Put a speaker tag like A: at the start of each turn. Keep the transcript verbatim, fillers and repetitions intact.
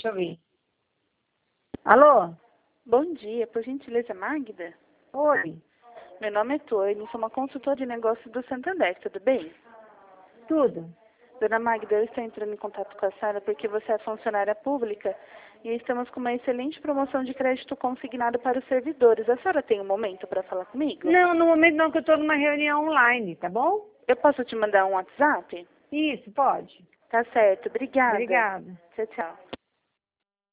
A: Deixa eu ver. Alô?
B: Bom dia, por gentileza, Magda?
A: Oi.
B: Meu nome é Tuane, sou uma consultora de negócios do Santander, tudo bem?
A: Tudo?
B: Dona Magda, eu estou entrando em contato com a senhora porque você é funcionária pública e estamos com uma excelente promoção de crédito consignado para os servidores. A senhora tem um momento para falar comigo?
A: Não, no momento não, que eu estou numa reunião online, tá bom?
B: Eu posso te mandar um WhatsApp?
A: Isso, pode.
B: Tá certo, obrigada.
A: Obrigada.
B: Tchau, tchau.